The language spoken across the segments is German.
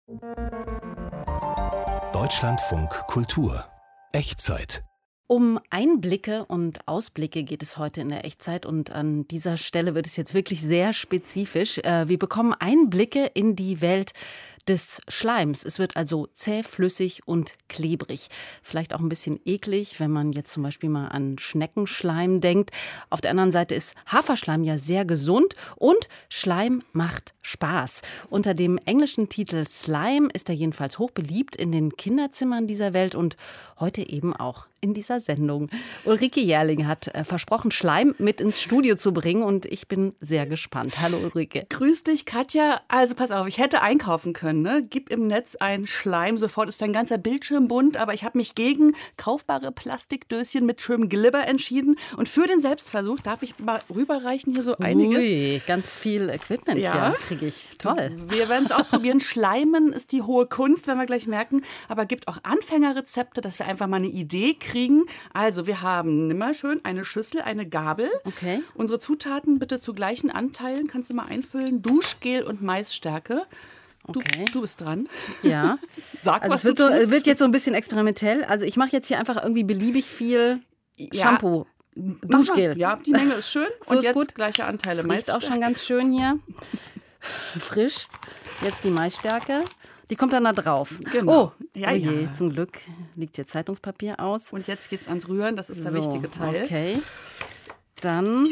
Deutschlandfunk Kultur. Echtzeit. Um Einblicke und Ausblicke geht es heute in der Echtzeit und an dieser Stelle wird es jetzt wirklich sehr spezifisch. Wir bekommen Einblicke in die Welt des Schleims. Es wird also zäh, flüssig und klebrig. Vielleicht auch ein bisschen eklig, wenn man jetzt zum Beispiel mal an Schneckenschleim denkt. Auf der anderen Seite ist Haferschleim ja sehr gesund und Schleim macht Spaß. Unter dem englischen Titel Slime ist er jedenfalls hochbeliebt in den Kinderzimmern dieser Welt und heute eben auch in dieser Sendung. Ulrike Jährling hat versprochen, Schleim mit ins Studio zu bringen und ich bin sehr gespannt. Hallo Ulrike. Grüß dich, Katja. Also pass auf, ich hätte einkaufen können. Ne? Gib im Netz ein Schleim, sofort ist dein ganzer Bildschirm bunt, aber ich habe mich gegen kaufbare Plastikdöschen mit schönem Glibber entschieden und für den Selbstversuch darf ich mal rüberreichen hier so einiges. Ui, ganz viel Equipment hier kriege ich. Toll. Wir werden es ausprobieren. Schleimen ist die hohe Kunst, werden wir gleich merken, aber gibt auch Anfängerrezepte, dass wir einfach mal eine Idee kriegen. Also wir haben, nimm mal schön, eine Schüssel, eine Gabel. Okay. Unsere Zutaten bitte zu gleichen Anteilen, kannst du mal einfüllen. Duschgel und Maisstärke. Okay. Du bist dran. Ja. Sag, also was es du tust. wird jetzt so ein bisschen experimentell. Also ich mache jetzt hier einfach irgendwie beliebig viel Shampoo. Duschgel. Ja, die Menge ist schön. So und ist jetzt gut. Gleiche Anteile. Das riecht auch schon ganz schön hier. Frisch. Jetzt die Maisstärke. Die kommt dann da drauf. Genau. Oh, je, ja. Zum Glück liegt hier Zeitungspapier aus. Und jetzt geht's ans Rühren, das ist der wichtige Teil. Okay. Dann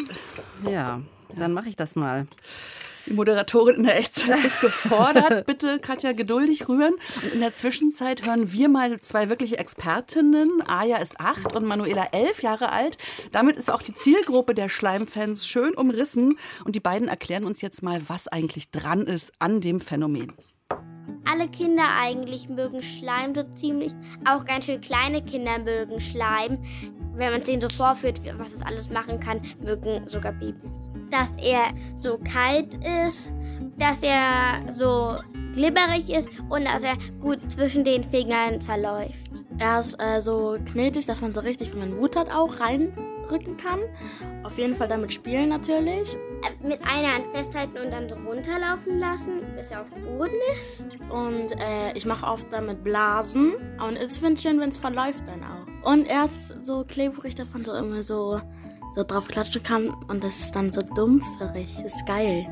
mache ich das mal. Die Moderatorin in der Echtzeit ist gefordert. Bitte, Katja, geduldig rühren. Und in der Zwischenzeit hören wir mal zwei wirkliche Expertinnen. Aja ist 8 und Manuela 11 Jahre alt. Damit ist auch die Zielgruppe der Schleimfans schön umrissen. Und die beiden erklären uns jetzt mal, was eigentlich dran ist an dem Phänomen. Alle Kinder eigentlich mögen Schleim so ziemlich. Auch ganz schön kleine Kinder mögen Schleim. Wenn man es denen so vorführt, was es alles machen kann, mögen sogar Babys. Dass er so kalt ist, dass er so glibberig ist und dass er gut zwischen den Fingern zerläuft. Er ist so knetig, dass man so richtig, wenn man Wut hat, auch reindrücken kann. Auf jeden Fall damit spielen natürlich. Mit einer Hand festhalten und dann so runterlaufen lassen, bis er auf dem Boden ist. Und ich mache oft damit Blasen. Und es finde ich schön, wenn es verläuft dann auch. Und er ist so klebrig, davon so immer so drauf klatschen kann. Und das ist dann so dumpferig. Das ist geil.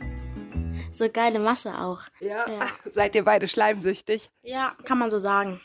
So geile Masse auch. Ja. Seid ihr beide schleimsüchtig? Ja, kann man so sagen.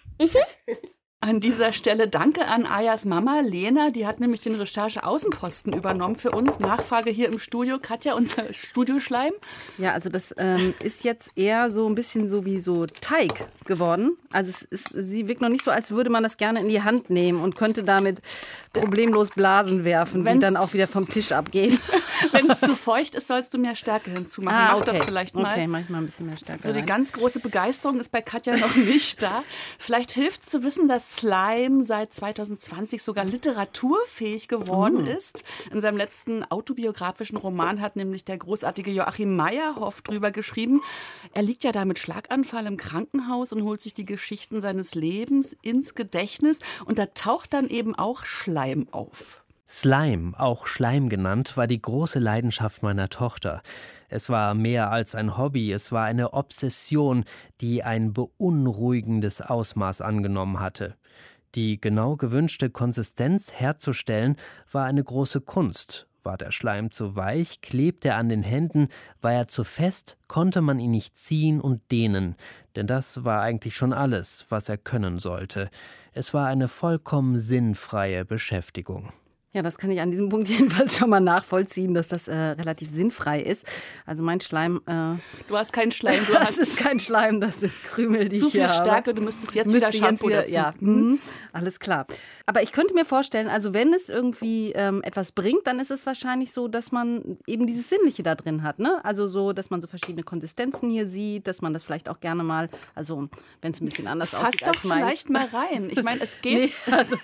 An dieser Stelle danke an Ajas Mama, Lena. Die hat nämlich den Recherche-Außenposten übernommen für uns. Nachfrage hier im Studio. Katja, unser Studioschleim. Ja, also das ist jetzt eher so ein bisschen so wie so Teig geworden. Also sie wirkt noch nicht so, als würde man das gerne in die Hand nehmen und könnte damit problemlos Blasen werfen, die dann auch wieder vom Tisch abgehen. Wenn es zu feucht ist, sollst du mehr Stärke hinzumachen. Mach okay. doch vielleicht mal. Okay, mach ich mal ein bisschen mehr Stärke So, die rein. ganz große Begeisterung ist bei Katja noch nicht da. Vielleicht hilft es zu wissen, dass Slime seit 2020 sogar literaturfähig geworden ist. In seinem letzten autobiografischen Roman hat nämlich der großartige Joachim Meyerhoff drüber geschrieben. Er liegt ja da mit Schlaganfall im Krankenhaus und holt sich die Geschichten seines Lebens ins Gedächtnis. Und da taucht dann eben auch Schleim auf. Slime, auch Schleim genannt, war die große Leidenschaft meiner Tochter. Es war mehr als ein Hobby, es war eine Obsession, die ein beunruhigendes Ausmaß angenommen hatte. Die genau gewünschte Konsistenz herzustellen, war eine große Kunst. War der Schleim zu weich, klebte er an den Händen, war er zu fest, konnte man ihn nicht ziehen und dehnen. Denn das war eigentlich schon alles, was er können sollte. Es war eine vollkommen sinnfreie Beschäftigung. Ja, das kann ich an diesem Punkt jedenfalls schon mal nachvollziehen, dass das relativ sinnfrei ist. Also mein Schleim... Du hast keinen Schleim. Das ist kein Schleim, das sind Krümel, die zu ich hier viel habe. Stärke, du müsstest jetzt wieder Shampoo dazu. Ja, alles klar. Aber ich könnte mir vorstellen, also wenn es irgendwie etwas bringt, dann ist es wahrscheinlich so, dass man eben dieses Sinnliche da drin hat. Ne? Also so, dass man so verschiedene Konsistenzen hier sieht, dass man das vielleicht auch gerne mal, also wenn es ein bisschen anders aussieht Fass doch als meins. vielleicht mal rein. Ich meine, es geht... Nee, also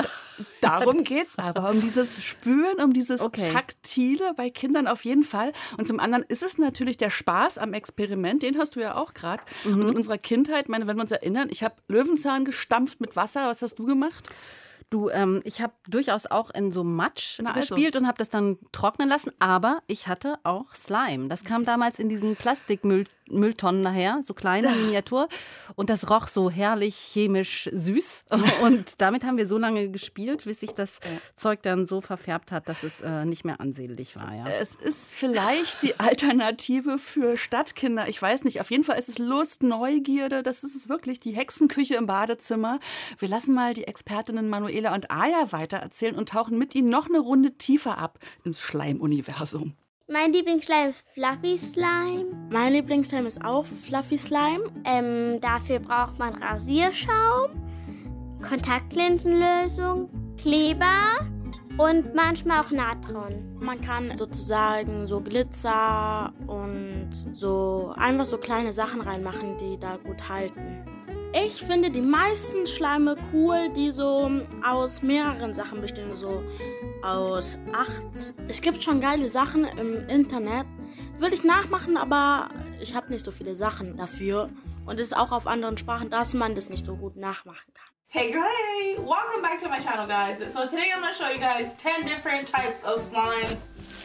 darum geht es aber, um dieses Spüren, um dieses Okay. Taktile bei Kindern auf jeden Fall. Und zum anderen ist es natürlich der Spaß am Experiment, den hast du ja auch gerade. Und in unserer Kindheit, meine, wenn wir uns erinnern, ich habe Löwenzahn gestampft mit Wasser. Was hast du gemacht? Du, ich habe durchaus auch in so Matsch Na also. gespielt und habe das dann trocknen lassen, aber ich hatte auch Slime. Das kam damals in diesen Plastikmülltüten Mülltonnen nachher, so kleine Miniatur. Und das roch so herrlich chemisch süß. Und damit haben wir so lange gespielt, bis sich das Zeug dann so verfärbt hat, dass es nicht mehr ansehnlich war. Ja. Es ist vielleicht die Alternative für Stadtkinder. Ich weiß nicht. Auf jeden Fall ist es Lust, Neugierde. Das ist es wirklich. Die Hexenküche im Badezimmer. Wir lassen mal die Expertinnen Manuela und Aya weitererzählen und tauchen mit ihnen noch eine Runde tiefer ab ins Schleimuniversum. Mein Lieblingsschleim ist Fluffy Slime. Mein Lieblingsslime ist auch Fluffy Slime. Dafür braucht man Rasierschaum, Kontaktlinsenlösung, Kleber und manchmal auch Natron. Man kann sozusagen so Glitzer und so einfach so kleine Sachen reinmachen, die da gut halten. Ich finde die meisten Schleime cool, die so aus mehreren Sachen bestehen, so aus 8. Es gibt schon geile Sachen im Internet. Würde ich nachmachen, aber ich habe nicht so viele Sachen dafür. Und es ist auch auf anderen Sprachen, dass man das nicht so gut nachmachen kann. Hey, welcome back to my channel, guys. So today I'm going to show you guys 10 different types of slimes.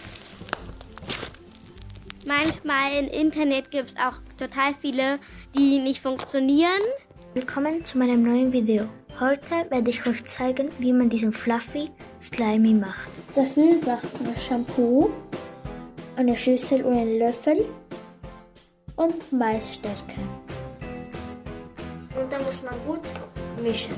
Manchmal im Internet gibt es auch total viele, die nicht funktionieren. Willkommen zu meinem neuen Video. Heute werde ich euch zeigen, wie man diesen Fluffy Slimy macht. Dafür braucht man Shampoo, eine Schüssel und einen Löffel und Maisstärke. Und dann muss man gut mischen.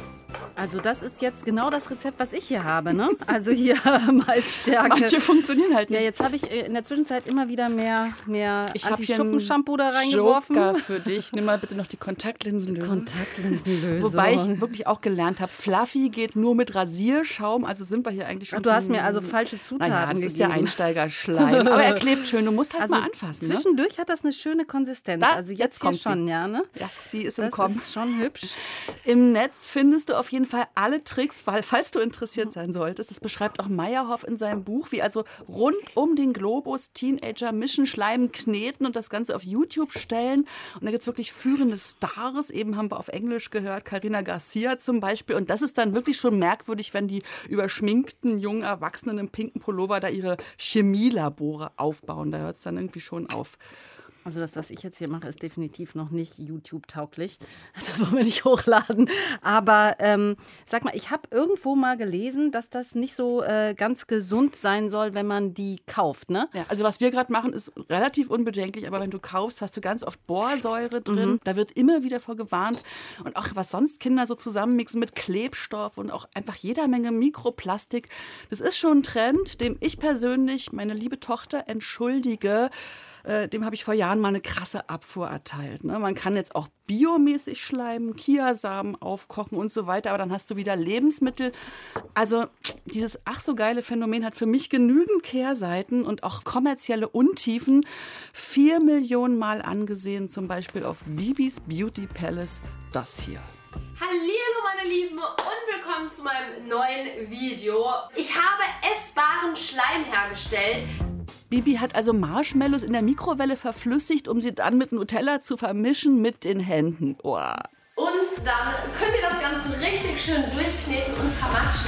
Also das ist jetzt genau das Rezept, was ich hier habe, ne? Also hier Maisstärke. Manche funktionieren halt nicht. Ja, jetzt habe ich in der Zwischenzeit immer wieder mehr Anti-Schuppen-Shampoo da reingeworfen. Joker für dich. Nimm mal bitte noch die Kontaktlinsenlösung. Kontaktlinsenlösung. Wobei ich wirklich auch gelernt habe, Fluffy geht nur mit Rasierschaum. Also sind wir hier eigentlich schon. Du hast mir also falsche Zutaten das ist gegeben. der Einsteigerschleim. Aber er klebt schön. Du musst halt mal anfassen. Zwischendurch hat das eine schöne Konsistenz. Also jetzt kommt schon, ja, ne? Ja, sie ist im Kommen. Das ist schon hübsch. Im Netz findest du auf jeden Fall alle Tricks, weil, falls du interessiert sein solltest, das beschreibt auch Meyerhoff in seinem Buch, wie also rund um den Globus Teenager mischen, schleimen, kneten und das Ganze auf YouTube stellen. Und da gibt es wirklich führende Stars, eben haben wir auf Englisch gehört, Carina Garcia zum Beispiel. Und das ist dann wirklich schon merkwürdig, wenn die überschminkten jungen Erwachsenen im pinken Pullover da ihre Chemielabore aufbauen. Da hört es dann irgendwie schon auf. Also das, was ich jetzt hier mache, ist definitiv noch nicht YouTube-tauglich. Das wollen wir nicht hochladen. Aber sag mal, ich habe irgendwo mal gelesen, dass das nicht so ganz gesund sein soll, wenn man die kauft, ne? Ja, also was wir gerade machen, ist relativ unbedenklich. Aber wenn du kaufst, hast du ganz oft Borsäure drin. Da wird immer wieder vor gewarnt. Und auch was sonst Kinder so zusammenmixen mit Klebstoff und auch einfach jeder Menge Mikroplastik. Das ist schon ein Trend, dem ich persönlich, meine liebe Tochter, entschuldige. Dem habe ich vor Jahren mal eine krasse Abfuhr erteilt. Ne? Man kann jetzt auch biomäßig schleimen, Kiasamen aufkochen und so weiter, aber dann hast du wieder Lebensmittel. Also dieses ach so geile Phänomen hat für mich genügend Kehrseiten und auch kommerzielle Untiefen. 4 Millionen Mal angesehen, zum Beispiel auf Bibis Beauty Palace, das hier. Hallihallo meine Lieben und willkommen zu meinem neuen Video. Ich habe essbaren Schleim hergestellt. Bibi hat also Marshmallows in der Mikrowelle verflüssigt, um sie dann mit Nutella zu vermischen mit den Händen. Oh. Und dann könnt ihr das Ganze richtig schön durchkneten und vermatschen.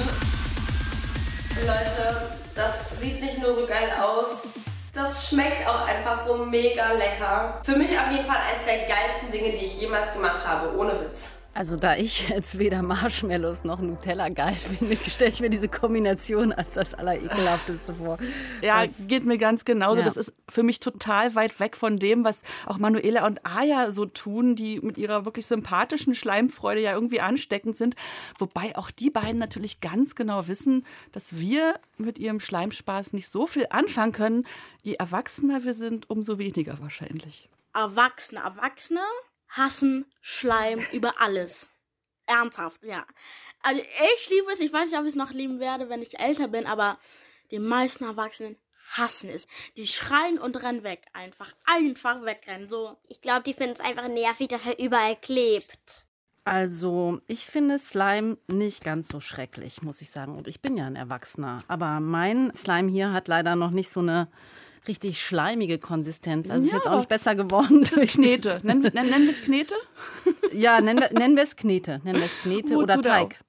Leute, das sieht nicht nur so geil aus, das schmeckt auch einfach so mega lecker. Für mich auf jeden Fall eines der geilsten Dinge, die ich jemals gemacht habe, ohne Witz. Also da ich jetzt weder Marshmallows noch Nutella geil finde, stelle ich mir diese Kombination als das Allerekelhafteste vor. Ja, geht mir ganz genauso. Ja. Das ist für mich total weit weg von dem, was auch Manuela und Aya so tun, die mit ihrer wirklich sympathischen Schleimfreude ja irgendwie ansteckend sind. Wobei auch die beiden natürlich ganz genau wissen, dass wir mit ihrem Schleimspaß nicht so viel anfangen können. Je erwachsener wir sind, umso weniger wahrscheinlich. Erwachsene hassen Schleim über alles. Ernsthaft, ja. Also ich liebe es, ich weiß nicht, ob ich es noch lieben werde, wenn ich älter bin, aber die meisten Erwachsenen hassen es. Die schreien und rennen weg. Einfach wegrennen. So. Ich glaube, die finden es einfach nervig, dass er überall klebt. Also, ich finde Slime nicht ganz so schrecklich, muss ich sagen. Und ich bin ja ein Erwachsener. Aber mein Slime hier hat leider noch nicht so eine richtig schleimige Konsistenz. Also ist jetzt auch nicht besser geworden. Das ist Knete. Nennen wir es Knete? Ja, nennen wir es Knete. Nennen wir es Knete oder Teig.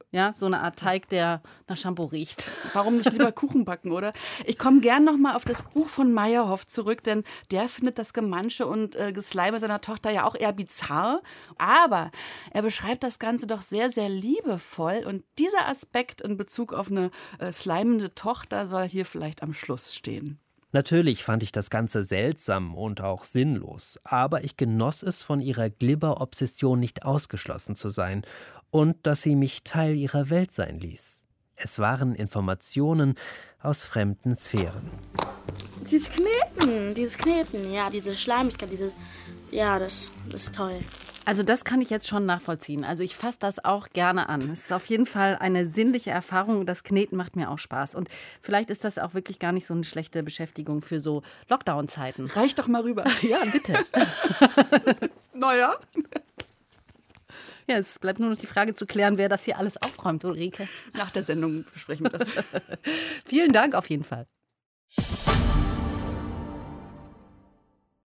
Ja, so eine Art Teig, der nach Shampoo riecht. Warum nicht lieber Kuchen backen, oder? Ich komme gern noch mal auf das Buch von Meyerhoff zurück, denn der findet das Gemansche und Gesleime seiner Tochter ja auch eher bizarr. Aber er beschreibt das Ganze doch sehr, sehr liebevoll. Und dieser Aspekt in Bezug auf eine slimende Tochter soll hier vielleicht am Schluss stehen. Natürlich fand ich das Ganze seltsam und auch sinnlos, aber ich genoss es, von ihrer Glibber-Obsession nicht ausgeschlossen zu sein und dass sie mich Teil ihrer Welt sein ließ. Es waren Informationen aus fremden Sphären. Dieses Kneten, ja, diese Schleimigkeit, das ist toll. Also das kann ich jetzt schon nachvollziehen. Also ich fasse das auch gerne an. Es ist auf jeden Fall eine sinnliche Erfahrung. Das Kneten macht mir auch Spaß. Und vielleicht ist das auch wirklich gar nicht so eine schlechte Beschäftigung für so Lockdown-Zeiten. Reich doch mal rüber. Ja, bitte. Naja. Ja, es bleibt nur noch die Frage zu klären, wer das hier alles aufräumt, Ulrike. Nach der Sendung besprechen wir das. Vielen Dank auf jeden Fall.